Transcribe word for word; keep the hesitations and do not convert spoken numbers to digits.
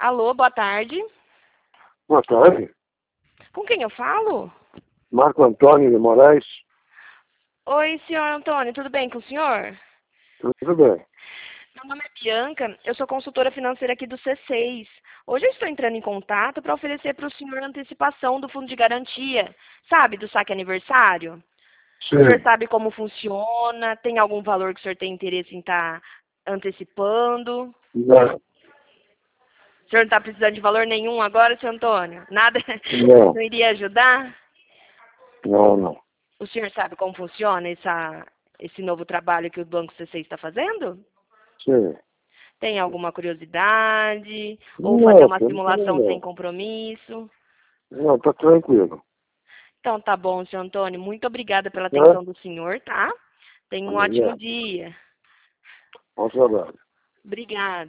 Alô, boa tarde. Boa tarde. Com quem eu falo? Marco Antônio de Moraes. Oi, senhor Antônio, tudo bem com o senhor? Tudo bem. Meu nome é Bianca, eu sou consultora financeira aqui do C seis. Hoje eu estou entrando em contato para oferecer para o senhor antecipação do fundo de garantia, sabe, do saque aniversário? Sim. O senhor sabe como funciona? Tem algum valor que o senhor tem interesse em estar antecipando? Não. O senhor não está precisando de valor nenhum agora, senhor Antônio? Nada? Não. Não iria ajudar? Não, não. O senhor sabe como funciona essa, esse novo trabalho que o Banco C seis está fazendo? Sim. Tem alguma curiosidade? Ou fazer Não, uma não tem simulação sem não. compromisso? Não, tá tranquilo. Então tá bom, senhor Antônio. Muito obrigada pela Tá? atenção do senhor, tá? Tenha um ótimo Obrigado. dia. Bom trabalho. Obrigada.